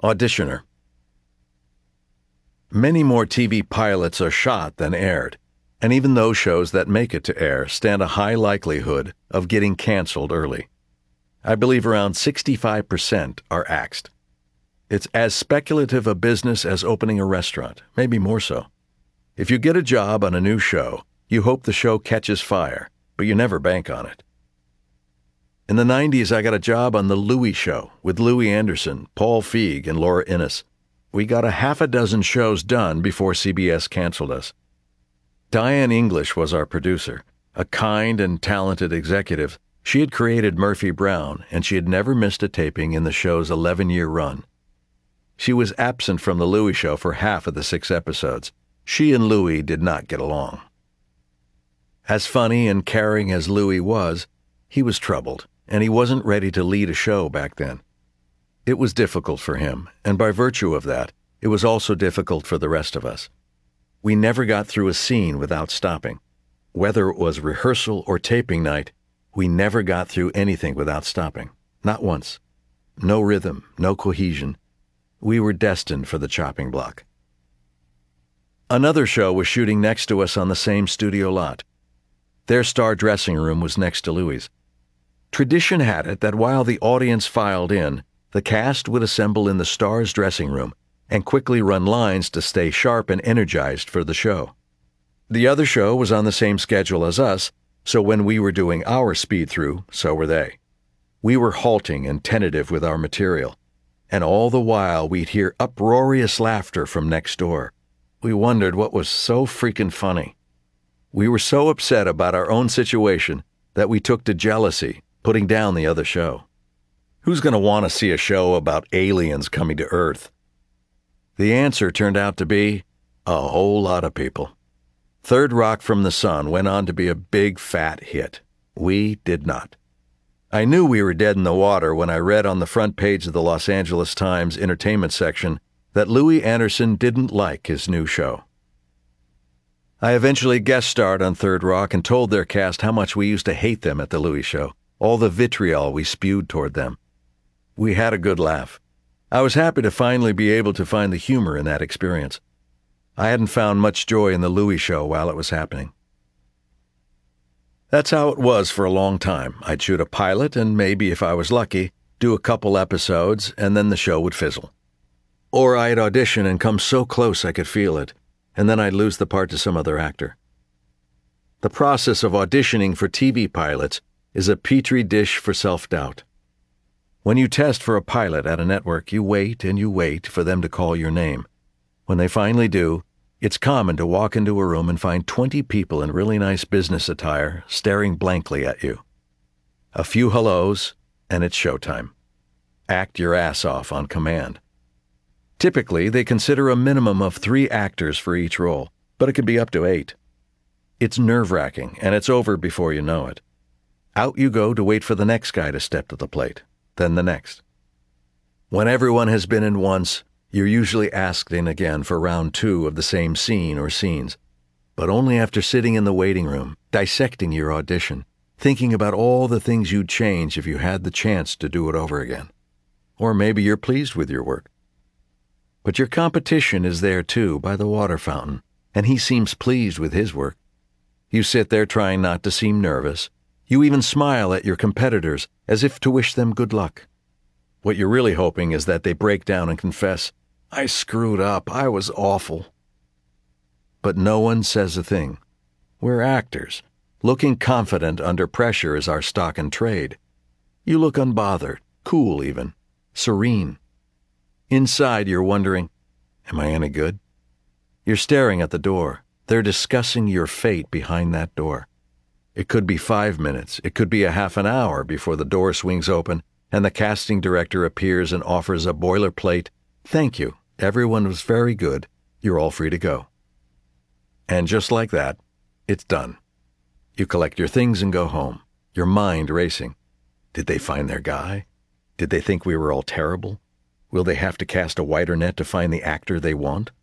Auditioner. Many more TV pilots are shot than aired, and even those shows that make it to air stand a high likelihood of getting canceled early. I believe around 65% are axed. It's as speculative a business as opening a restaurant, maybe more so. If you get a job on a new show, you hope the show catches fire, but you never bank on it. In the 90s, I got a job on The Louie Show with Louie Anderson, Paul Feig, and Laura Innes. We got a half a dozen shows done before CBS canceled us. Diane English was our producer, a kind and talented executive. She had created Murphy Brown, and she had never missed a taping in the show's 11-year run. She was absent from The Louie Show for half of the 6 episodes. She and Louie did not get along. As funny and caring as Louie was, he was troubled, and he wasn't ready to lead a show back then. It was difficult for him, and by virtue of that, it was also difficult for the rest of us. We never got through a scene without stopping. Whether it was rehearsal or taping night, we never got through anything without stopping. Not once. No rhythm, no cohesion. We were destined for the chopping block. Another show was shooting next to us on the same studio lot. Their star dressing room was next to Louie's. Tradition had it that while the audience filed in, the cast would assemble in the star's dressing room and quickly run lines to stay sharp and energized for the show. The other show was on the same schedule as us, so when we were doing our speed-through, so were they. We were halting and tentative with our material, and all the while we'd hear uproarious laughter from next door. We wondered what was so freaking funny. We were so upset about our own situation that we took to jealousy, putting down the other show. Who's going to want to see a show about aliens coming to Earth? The answer turned out to be a whole lot of people. Third Rock from the Sun went on to be a big fat hit. We did not. I knew we were dead in the water when I read on the front page of the Los Angeles Times entertainment section that Louie Anderson didn't like his new show. I eventually guest starred on Third Rock and told their cast how much we used to hate them at the Louie Show, all the vitriol we spewed toward them. We had a good laugh. I was happy to finally be able to find the humor in that experience. I hadn't found much joy in the Louie Show while it was happening. That's how it was for a long time. I'd shoot a pilot and maybe, if I was lucky, do a couple episodes and then the show would fizzle. Or I'd audition and come so close I could feel it, and then I'd lose the part to some other actor. The process of auditioning for TV pilots is a petri dish for self-doubt. When you test for a pilot at a network, you wait and you wait for them to call your name. When they finally do, it's common to walk into a room and find 20 people in really nice business attire staring blankly at you. A few hellos, and it's showtime. Act your ass off on command. Typically, they consider a minimum of 3 actors for each role, but it could be up to 8. It's nerve-wracking, and it's over before you know it. Out you go to wait for the next guy to step to the plate, then the next. When everyone has been in once, you're usually asked in again for round 2 of the same scene or scenes, but only after sitting in the waiting room, dissecting your audition, thinking about all the things you'd change if you had the chance to do it over again. Or maybe you're pleased with your work. But your competition is there too, by the water fountain, and he seems pleased with his work. You sit there trying not to seem nervous. You even smile at your competitors as if to wish them good luck. What you're really hoping is that they break down and confess, "I screwed up, I was awful." But no one says a thing. We're actors. Looking confident under pressure is our stock in trade. You look unbothered, cool even, serene. Inside you're wondering, am I any good? You're staring at the door. They're discussing your fate behind that door. It could be 5 minutes, it could be a half an hour before the door swings open and the casting director appears and offers a boilerplate, "Thank you, everyone was very good, you're all free to go." And just like that, it's done. You collect your things and go home, your mind racing. Did they find their guy? Did they think we were all terrible? Will they have to cast a wider net to find the actor they want?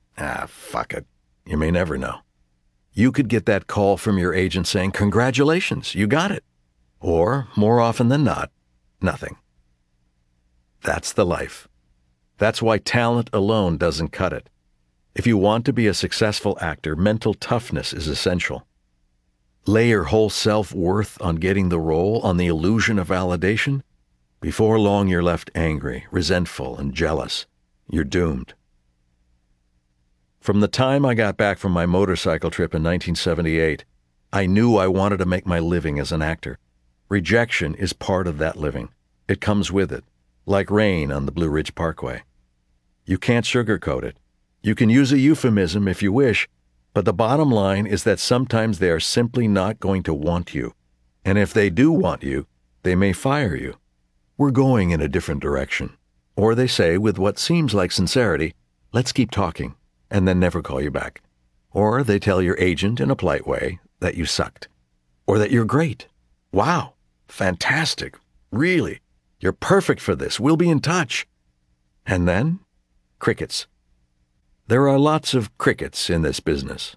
Fuck it. You may never know. You could get that call from your agent saying, "Congratulations, you got it." Or, more often than not, nothing. That's the life. That's why talent alone doesn't cut it. If you want to be a successful actor, mental toughness is essential. Lay your whole self-worth on getting the role, on the illusion of validation. Before long, you're left angry, resentful, and jealous. You're doomed. From the time I got back from my motorcycle trip in 1978, I knew I wanted to make my living as an actor. Rejection is part of that living. It comes with it, like rain on the Blue Ridge Parkway. You can't sugarcoat it. You can use a euphemism if you wish, but the bottom line is that sometimes they are simply not going to want you. And if they do want you, they may fire you. We're going in a different direction. Or they say, with what seems like sincerity, let's keep talking, and then never call you back. Or they tell your agent in a polite way that you sucked. Or that you're great. Wow, fantastic, really, you're perfect for this, we'll be in touch. And then, crickets. There are lots of crickets in this business.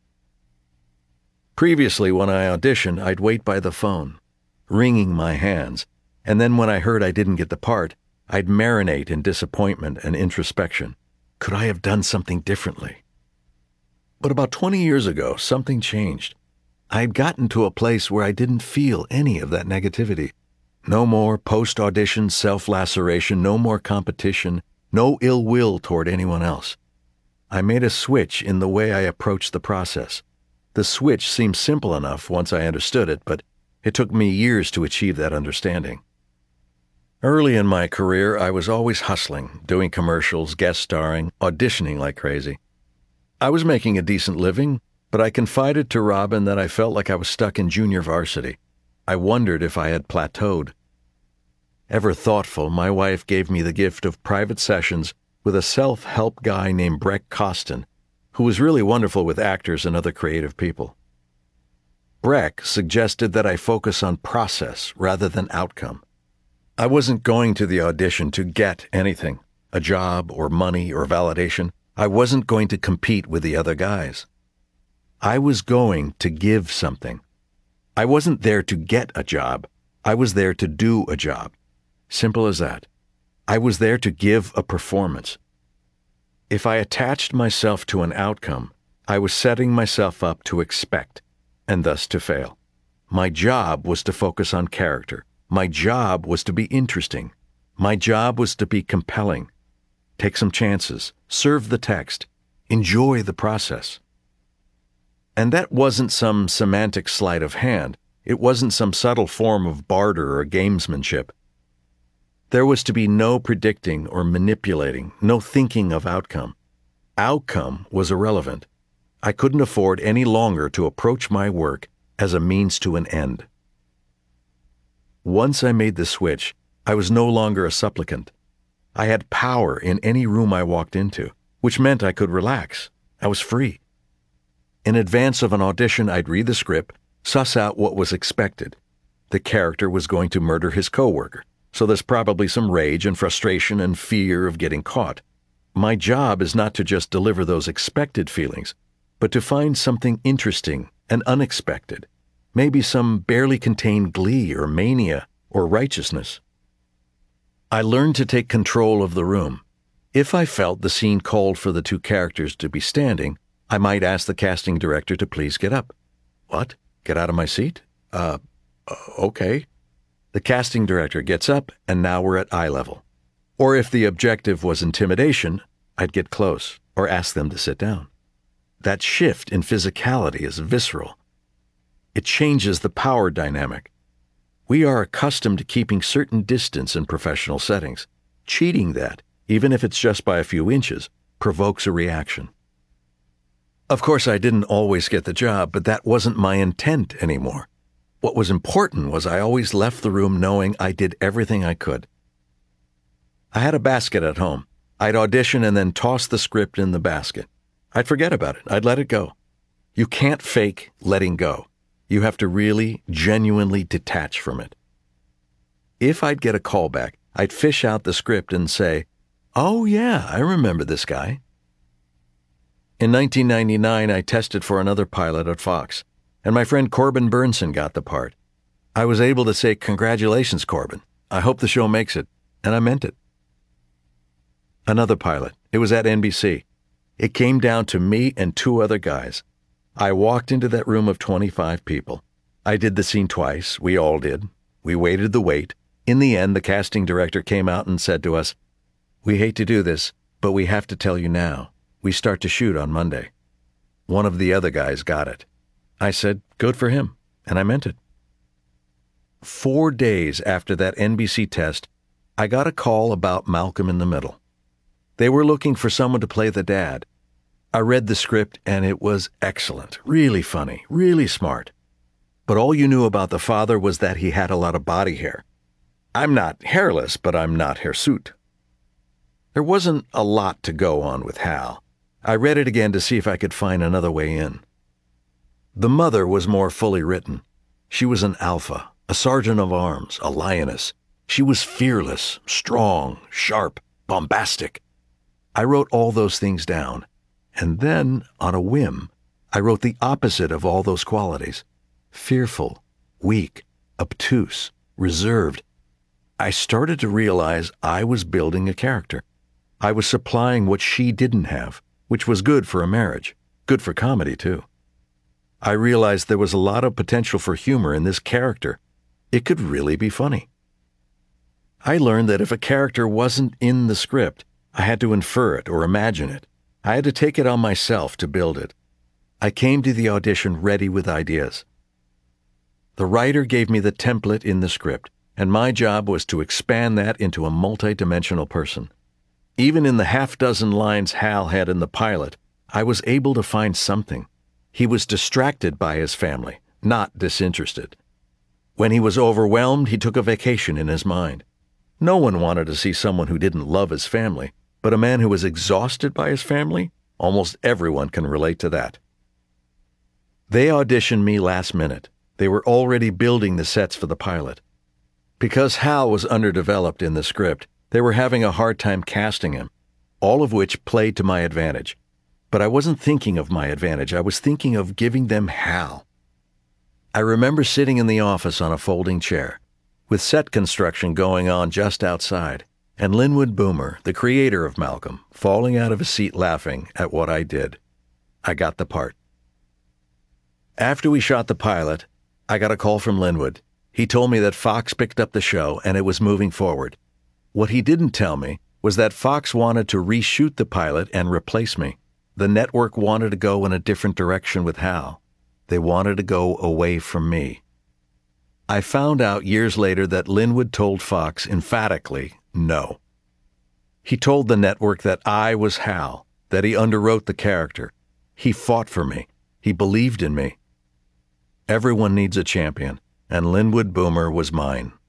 Previously, when I auditioned, I'd wait by the phone, wringing my hands, and then when I heard I didn't get the part, I'd marinate in disappointment and introspection. Could I have done something differently? But about 20 years ago, something changed. I'd gotten to a place where I didn't feel any of that negativity. No more post-audition self-laceration, no more competition, no ill will toward anyone else. I made a switch in the way I approached the process. The switch seemed simple enough once I understood it, but it took me years to achieve that understanding. Early in my career, I was always hustling, doing commercials, guest starring, auditioning like crazy. I was making a decent living, but I confided to Robin that I felt like I was stuck in junior varsity. I wondered if I had plateaued. Ever thoughtful, my wife gave me the gift of private sessions with a self-help guy named Breck Costin, who was really wonderful with actors and other creative people. Breck suggested that I focus on process rather than outcome. I wasn't going to the audition to get anything, a job or money or validation. I wasn't going to compete with the other guys. I was going to give something. I wasn't there to get a job. I was there to do a job. Simple as that. I was there to give a performance. If I attached myself to an outcome, I was setting myself up to expect, and thus to fail. My job was to focus on character. My job was to be interesting. My job was to be compelling. Take some chances. Serve the text. Enjoy the process. And that wasn't some semantic sleight of hand. It wasn't some subtle form of barter or gamesmanship. There was to be no predicting or manipulating, no thinking of outcome. Outcome was irrelevant. I couldn't afford any longer to approach my work as a means to an end. Once I made the switch, I was no longer a supplicant. I had power in any room I walked into, which meant I could relax. I was free. In advance of an audition, I'd read the script, suss out what was expected. The character was going to murder his coworker, so there's probably some rage and frustration and fear of getting caught. My job is not to just deliver those expected feelings, but to find something interesting and unexpected, maybe some barely contained glee or mania or righteousness. I learned to take control of the room. If I felt the scene called for the two characters to be standing, I might ask the casting director to please get up. What? Get out of my seat? Okay. The casting director gets up, and now we're at eye level. Or if the objective was intimidation, I'd get close or ask them to sit down. That shift in physicality is visceral. It changes the power dynamic. We are accustomed to keeping certain distance in professional settings. Cheating that, even if it's just by a few inches, provokes a reaction. Of course, I didn't always get the job, but that wasn't my intent anymore. What was important was I always left the room knowing I did everything I could. I had a basket at home. I'd audition and then toss the script in the basket. I'd forget about it. I'd let it go. You can't fake letting go. You have to really, genuinely detach from it. If I'd get a callback, I'd fish out the script and say, "Oh yeah, I remember this guy." In 1999, I tested for another pilot at Fox, and my friend Corbin Burnson got the part. I was able to say, "Congratulations, Corbin. I hope the show makes it," and I meant it. Another pilot. It was at NBC. It came down to me and two other guys. I walked into that room of 25 people. I did the scene twice. We all did. We waited the wait. In the end, the casting director came out and said to us, "We hate to do this, but we have to tell you now. We start to shoot on Monday." One of the other guys got it. I said, "Good for him," and I meant it. 4 days after that NBC test, I got a call about Malcolm in the Middle. They were looking for someone to play the dad. I read the script, and it was excellent, really funny, really smart. But all you knew about the father was that he had a lot of body hair. I'm not hairless, but I'm not hirsute. There wasn't a lot to go on with Hal. I read it again to see if I could find another way in. The mother was more fully written. She was an alpha, a sergeant of arms, a lioness. She was fearless, strong, sharp, bombastic. I wrote all those things down, and then, on a whim, I wrote the opposite of all those qualities. Fearful, weak, obtuse, reserved. I started to realize I was building a character. I was supplying what she didn't have, which was good for a marriage, good for comedy, too. I realized there was a lot of potential for humor in this character. It could really be funny. I learned that if a character wasn't in the script, I had to infer it or imagine it. I had to take it on myself to build it. I came to the audition ready with ideas. The writer gave me the template in the script, and my job was to expand that into a multi-dimensional person. Even in the half-dozen lines Hal had in the pilot, I was able to find something. He was distracted by his family, not disinterested. When he was overwhelmed, he took a vacation in his mind. No one wanted to see someone who didn't love his family, but a man who was exhausted by his family, almost everyone can relate to that. They auditioned me last minute. They were already building the sets for the pilot. Because Hal was underdeveloped in the script, they were having a hard time casting him, all of which played to my advantage. But I wasn't thinking of my advantage. I was thinking of giving them Hal. I remember sitting in the office on a folding chair, with set construction going on just outside, and Linwood Boomer, the creator of Malcolm, falling out of his seat laughing at what I did. I got the part. After we shot the pilot, I got a call from Linwood. He told me that Fox picked up the show and it was moving forward. What he didn't tell me was that Fox wanted to reshoot the pilot and replace me. The network wanted to go in a different direction with Hal. They wanted to go away from me. I found out years later that Linwood told Fox emphatically no. He told the network that I was Hal, that he underwrote the character. He fought for me. He believed in me. Everyone needs a champion, and Linwood Boomer was mine.